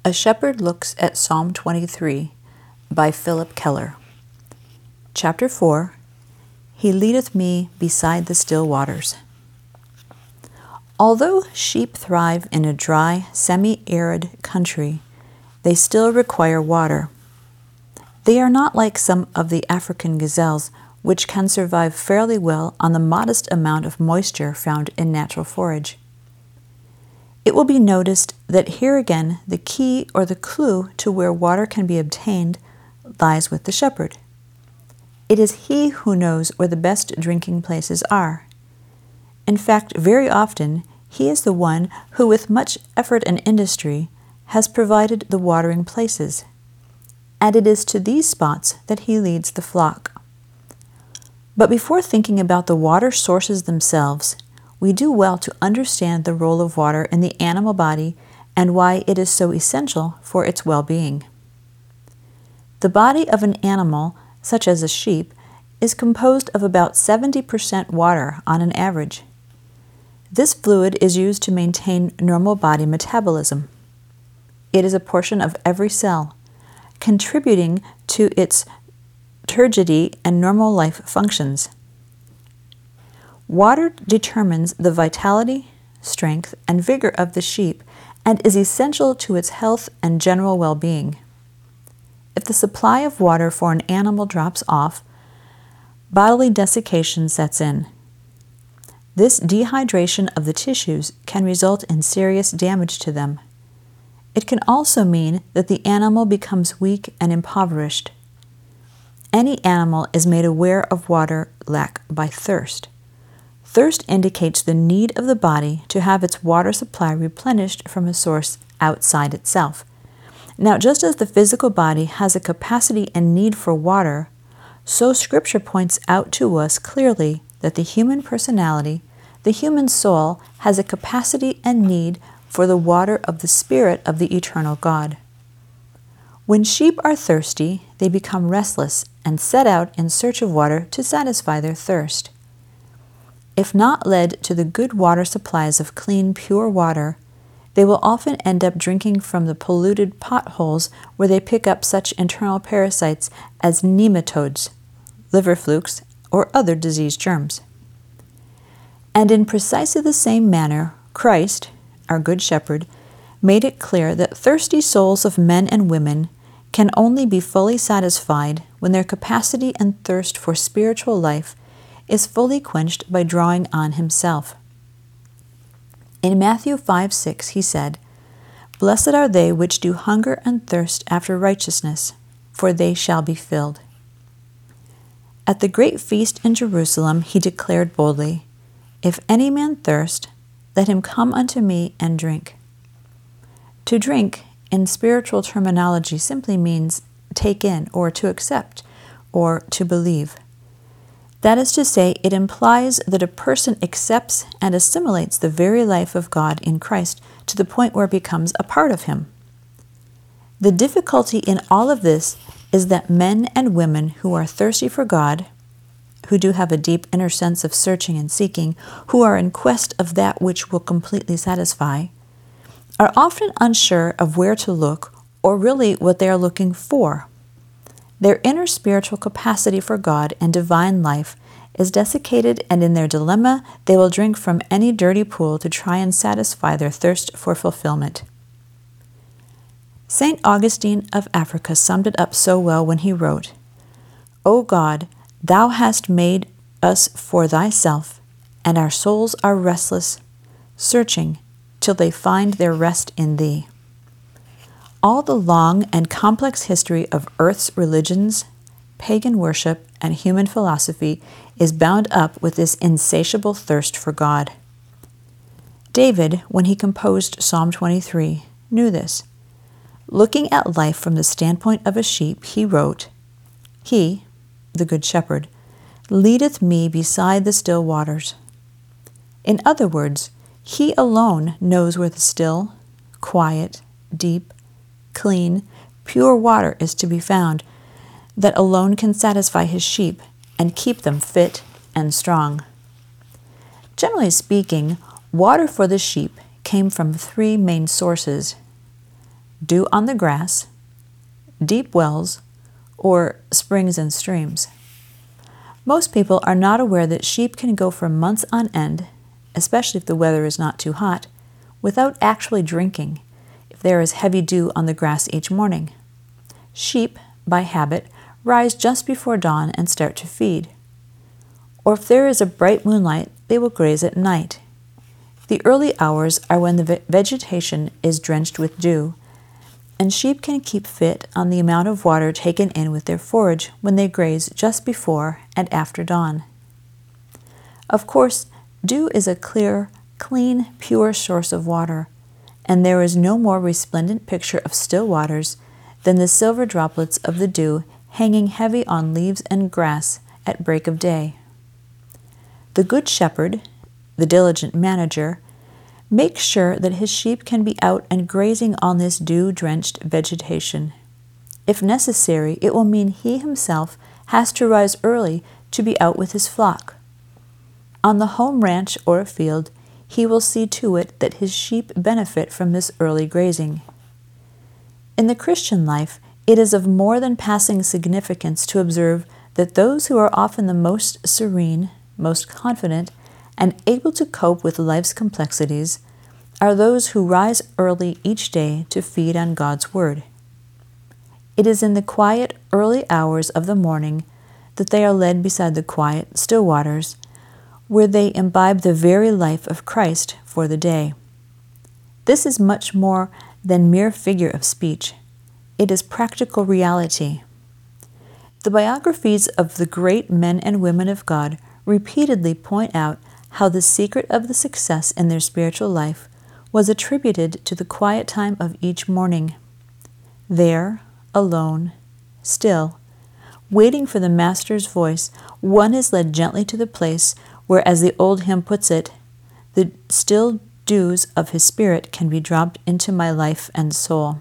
A Shepherd Looks at Psalm 23 by Philip Keller. Chapter 4. He leadeth me beside the still waters. Although sheep thrive in a dry, semi-arid country, they still require water. They are not like some of the African gazelles, which can survive fairly well on the modest amount of moisture found in natural forage. It will be noticed that here again the key or the clue to where water can be obtained lies with the shepherd. It is he who knows where the best drinking places are. In fact, very often he is the one who, with much effort and industry, has provided the watering places, and it is to these spots that he leads the flock. But before thinking about the water sources themselves, we do well to understand the role of water in the animal body and why it is so essential for its well-being. The body of an animal, such as a sheep, is composed of about 70% water on an average. This fluid is used to maintain normal body metabolism. It is a portion of every cell, contributing to its turgidity and normal life functions. Water determines the vitality, strength, and vigor of the sheep and is essential to its health and general well-being. If the supply of water for an animal drops off, bodily desiccation sets in. This dehydration of the tissues can result in serious damage to them. It can also mean that the animal becomes weak and impoverished. Any animal is made aware of water lack by thirst. Thirst indicates the need of the body to have its water supply replenished from a source outside itself. Now, just as the physical body has a capacity and need for water, so Scripture points out to us clearly that the human personality, the human soul, has a capacity and need for the water of the Spirit of the eternal God. When sheep are thirsty, they become restless and set out in search of water to satisfy their thirst. If not led to the good water supplies of clean, pure water, they will often end up drinking from the polluted potholes where they pick up such internal parasites as nematodes, liver flukes, or other disease germs. And in precisely the same manner, Christ, our Good Shepherd, made it clear that thirsty souls of men and women can only be fully satisfied when their capacity and thirst for spiritual life is fully quenched by drawing on himself. In Matthew 5:6 he said, "Blessed are they which do hunger and thirst after righteousness, for they shall be filled." At the great feast in Jerusalem he declared boldly, "If any man thirst, let him come unto me and drink." To drink, in spiritual terminology, simply means take in, or to accept, or to believe. That is to say, it implies that a person accepts and assimilates the very life of God in Christ to the point where it becomes a part of him. The difficulty in all of this is that men and women who are thirsty for God, who do have a deep inner sense of searching and seeking, who are in quest of that which will completely satisfy, are often unsure of where to look or really what they are looking for. Their inner spiritual capacity for God and divine life is desiccated, and in their dilemma, they will drink from any dirty pool to try and satisfy their thirst for fulfillment. St. Augustine of Africa summed it up so well when he wrote, "O God, thou hast made us for thyself, and our souls are restless, searching till they find their rest in thee." All the long and complex history of Earth's religions, pagan worship, and human philosophy is bound up with this insatiable thirst for God. David, when he composed Psalm 23, knew this. Looking at life from the standpoint of a sheep, he wrote, "He, the Good Shepherd, leadeth me beside the still waters." In other words, he alone knows where the still, quiet, deep, clean, pure water is to be found, that alone can satisfy his sheep and keep them fit and strong. Generally speaking, water for the sheep came from three main sources: dew on the grass, deep wells, or springs and streams. Most people are not aware that sheep can go for months on end, especially if the weather is not too hot, without actually drinking, if there is heavy dew on the grass each morning. Sheep, by habit, rise just before dawn and start to feed. Or if there is a bright moonlight, they will graze at night. The early hours are when the vegetation is drenched with dew, and sheep can keep fit on the amount of water taken in with their forage when they graze just before and after dawn. Of course, dew is a clear, clean, pure source of water, and there is no more resplendent picture of still waters than the silver droplets of the dew hanging heavy on leaves and grass at break of day. The good shepherd, the diligent manager, makes sure that his sheep can be out and grazing on this dew-drenched vegetation. If necessary, it will mean he himself has to rise early to be out with his flock. On the home ranch or a field, he will see to it that his sheep benefit from this early grazing. In the Christian life, it is of more than passing significance to observe that those who are often the most serene, most confident, and able to cope with life's complexities are those who rise early each day to feed on God's Word. It is in the quiet, early hours of the morning that they are led beside the quiet, still waters, where they imbibe the very life of Christ for the day. This is much more than mere figure of speech. It is practical reality. The biographies of the great men and women of God repeatedly point out how the secret of the success in their spiritual life was attributed to the quiet time of each morning. There, alone, still, waiting for the Master's voice, one is led gently to the place where, as the old hymn puts it, the still dews of his Spirit can be dropped into my life and soul.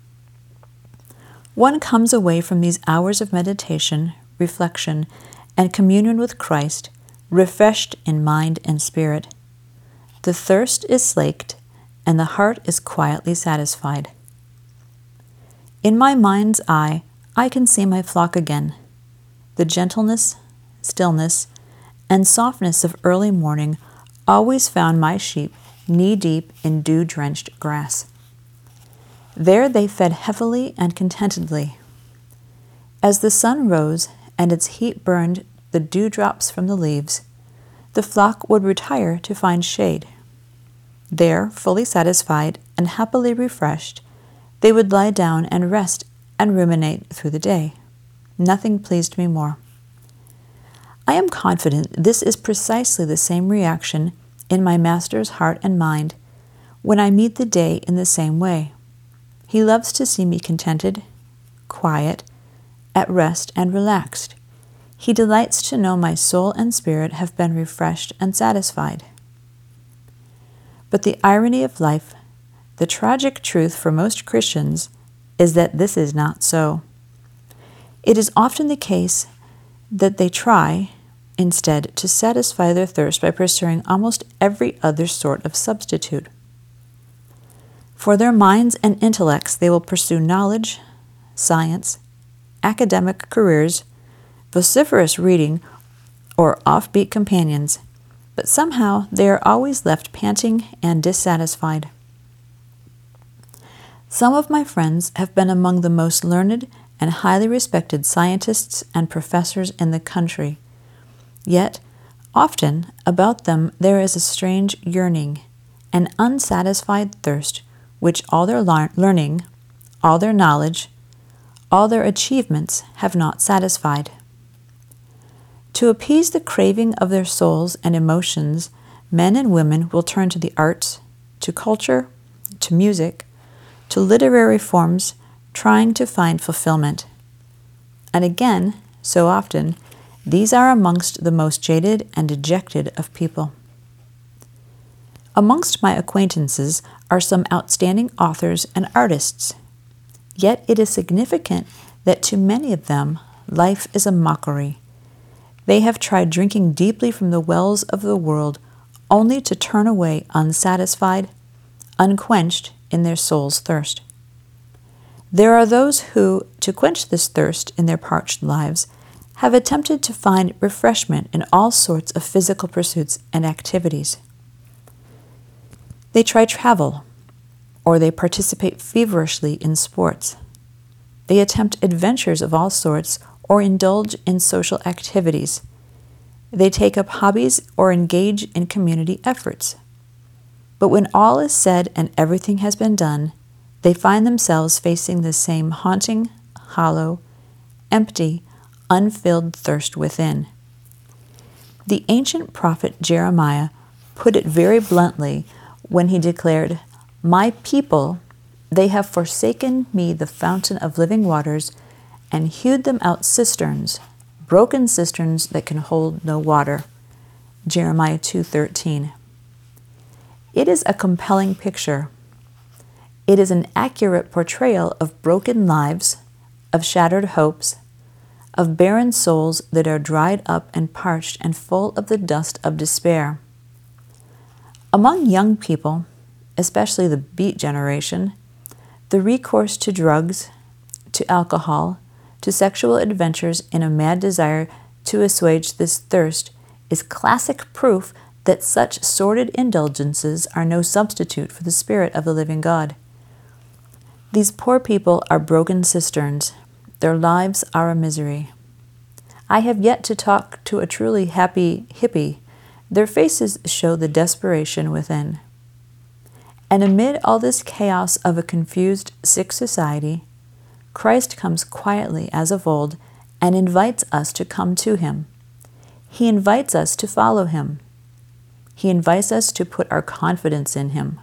One comes away from these hours of meditation, reflection, and communion with Christ, refreshed in mind and spirit. The thirst is slaked, and the heart is quietly satisfied. In my mind's eye, I can see my flock again. The gentleness, stillness, and softness of early morning always found my sheep knee-deep in dew-drenched grass. There they fed heavily and contentedly. As the sun rose and its heat burned the dewdrops from the leaves, the flock would retire to find shade. There, fully satisfied and happily refreshed, they would lie down and rest and ruminate through the day. Nothing pleased me more. I am confident this is precisely the same reaction in my Master's heart and mind when I meet the day in the same way. He loves to see me contented, quiet, at rest and relaxed. He delights to know my soul and spirit have been refreshed and satisfied. But the irony of life, the tragic truth for most Christians, is that this is not so. It is often the case that they try, instead, to satisfy their thirst by pursuing almost every other sort of substitute. For their minds and intellects, they will pursue knowledge, science, academic careers, vociferous reading, or offbeat companions, but somehow they are always left panting and dissatisfied. Some of my friends have been among the most learned and highly respected scientists and professors in the country, yet often about them there is a strange yearning, an unsatisfied thirst, which all their learning, all their knowledge, all their achievements have not satisfied. To appease the craving of their souls and emotions, men and women will turn to the arts, to culture, to music, to literary forms, trying to find fulfillment. And again, so often, these are amongst the most jaded and dejected of people. Amongst my acquaintances are some outstanding authors and artists. Yet it is significant that to many of them, life is a mockery. They have tried drinking deeply from the wells of the world only to turn away unsatisfied, unquenched in their soul's thirst. There are those who, to quench this thirst in their parched lives, have attempted to find refreshment in all sorts of physical pursuits and activities. They try travel, or they participate feverishly in sports. They attempt adventures of all sorts or indulge in social activities. They take up hobbies or engage in community efforts. But when all is said and everything has been done, they find themselves facing the same haunting, hollow, empty, unfilled thirst within. The ancient prophet Jeremiah put it very bluntly when he declared, "My people, they have forsaken me the fountain of living waters, and hewed them out cisterns, broken cisterns that can hold no water." Jeremiah 2:13. It is a compelling picture. It is an accurate portrayal of broken lives, of shattered hopes, of barren souls that are dried up and parched and full of the dust of despair. Among young people, especially the Beat generation, the recourse to drugs, to alcohol, to sexual adventures in a mad desire to assuage this thirst is classic proof that such sordid indulgences are no substitute for the Spirit of the living God. These poor people are broken cisterns. Their lives are a misery. I have yet to talk to a truly happy hippie. Their faces show the desperation within. And amid all this chaos of a confused, sick society, Christ comes quietly as of old and invites us to come to Him. He invites us to follow Him. He invites us to put our confidence in Him.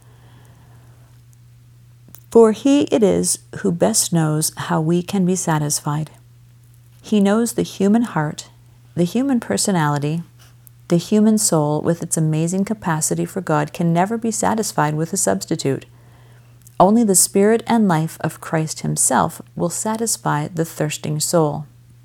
For He it is who best knows how we can be satisfied. He knows the human heart, the human personality, the human soul with its amazing capacity for God can never be satisfied with a substitute. Only the Spirit and life of Christ Himself will satisfy the thirsting soul.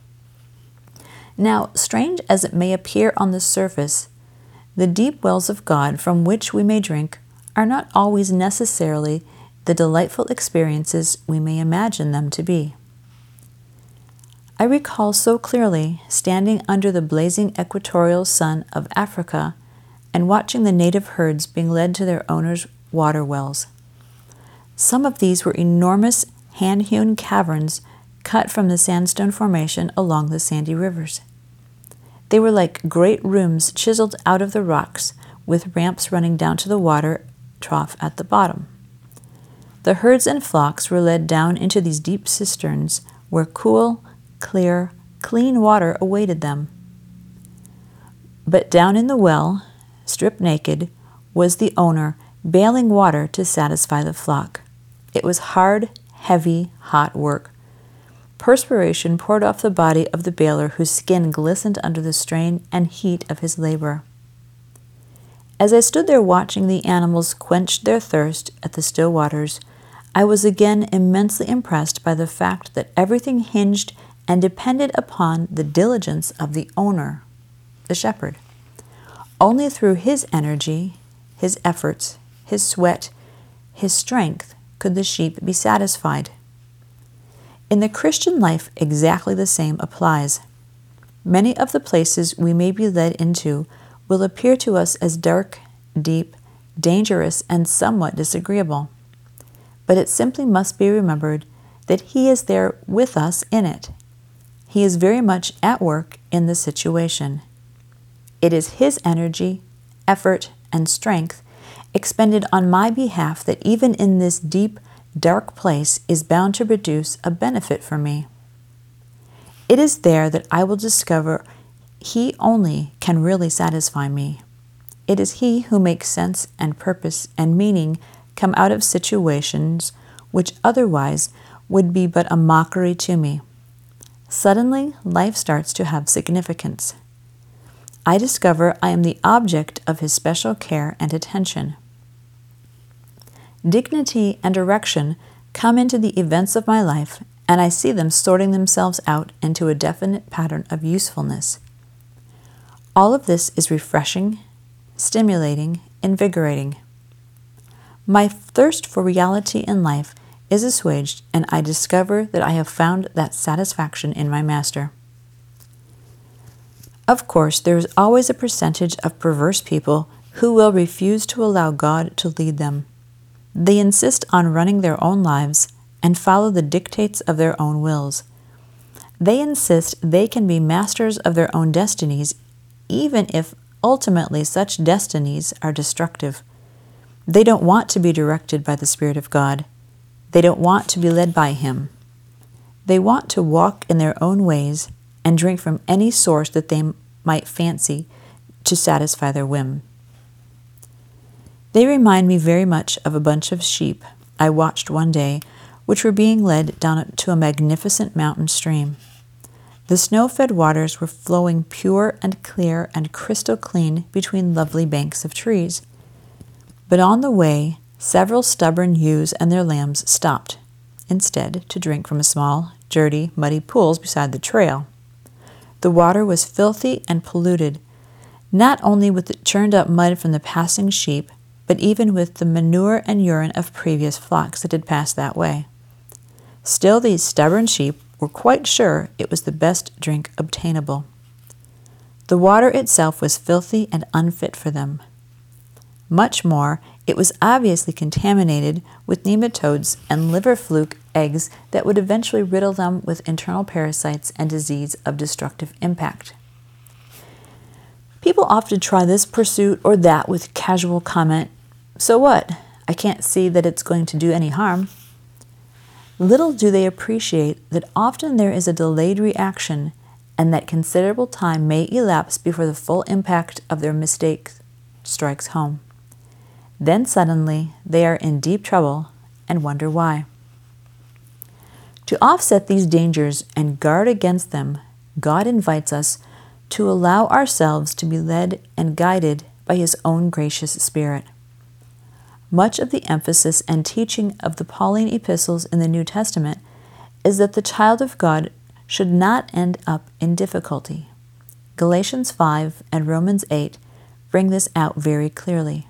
Now, strange as it may appear on the surface, the deep wells of God from which we may drink are not always necessarily the delightful experiences we may imagine them to be. I recall so clearly standing under the blazing equatorial sun of Africa and watching the native herds being led to their owners' water wells. Some of these were enormous hand-hewn caverns cut from the sandstone formation along the sandy rivers. They were like great rooms chiseled out of the rocks, with ramps running down to the water trough at the bottom. The herds and flocks were led down into these deep cisterns where cool, clear, clean water awaited them. But down in the well, stripped naked, was the owner bailing water to satisfy the flock. It was hard, heavy, hot work. Perspiration poured off the body of the bailer, whose skin glistened under the strain and heat of his labor. As I stood there watching the animals quench their thirst at the still waters, I was again immensely impressed by the fact that everything hinged and depended upon the diligence of the owner, the shepherd. Only through his energy, his efforts, his sweat, his strength could the sheep be satisfied. In the Christian life, exactly the same applies. Many of the places we may be led into will appear to us as dark, deep, dangerous, and somewhat disagreeable. But it simply must be remembered that He is there with us in it. He is very much at work in the situation. It is His energy, effort, and strength expended on my behalf that even in this deep, dark place is bound to produce a benefit for me. It is there that I will discover He only can really satisfy me. It is He who makes sense and purpose and meaning come out of situations which otherwise would be but a mockery to me. Suddenly, life starts to have significance. I discover I am the object of His special care and attention. Dignity and direction come into the events of my life, and I see them sorting themselves out into a definite pattern of usefulness. All of this is refreshing, stimulating, invigorating. My thirst for reality in life is assuaged, and I discover that I have found that satisfaction in my Master. Of course, there is always a percentage of perverse people who will refuse to allow God to lead them. They insist on running their own lives and follow the dictates of their own wills. They insist they can be masters of their own destinies, even if ultimately such destinies are destructive. They don't want to be directed by the Spirit of God. They don't want to be led by Him. They want to walk in their own ways and drink from any source that they might fancy to satisfy their whim. They remind me very much of a bunch of sheep I watched one day, which were being led down to a magnificent mountain stream. The snow-fed waters were flowing pure and clear and crystal clean between lovely banks of trees. But on the way, several stubborn ewes and their lambs stopped, instead to drink from small, dirty, muddy pools beside the trail. The water was filthy and polluted, not only with the churned-up mud from the passing sheep, but even with the manure and urine of previous flocks that had passed that way. Still, these stubborn sheep were quite sure it was the best drink obtainable. The water itself was filthy and unfit for them. Much more, it was obviously contaminated with nematodes and liver fluke eggs that would eventually riddle them with internal parasites and disease of destructive impact. People often try this pursuit or that with casual comment, "So what? I can't see that it's going to do any harm." Little do they appreciate that often there is a delayed reaction and that considerable time may elapse before the full impact of their mistake strikes home. Then suddenly they are in deep trouble and wonder why. To offset these dangers and guard against them, God invites us to allow ourselves to be led and guided by His own gracious Spirit. Much of the emphasis and teaching of the Pauline epistles in the New Testament is that the child of God should not end up in difficulty. Galatians 5 and Romans 8 bring this out very clearly.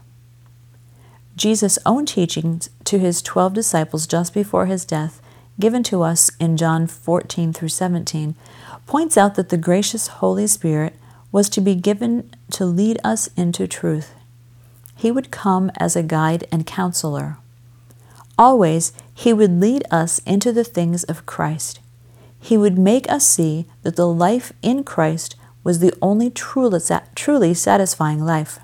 Jesus' own teachings to His 12 disciples just before His death, given to us in John 14 through 17, points out that the gracious Holy Spirit was to be given to lead us into truth. He would come as a guide and counselor. Always, He would lead us into the things of Christ. He would make us see that the life in Christ was the only truly satisfying life.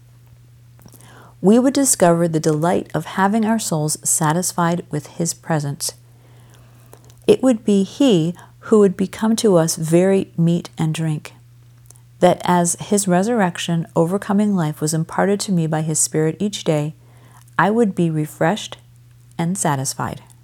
We would discover the delight of having our souls satisfied with His presence. It would be He who would become to us very meat and drink. That as His resurrection overcoming life was imparted to me by His Spirit each day, I would be refreshed and satisfied.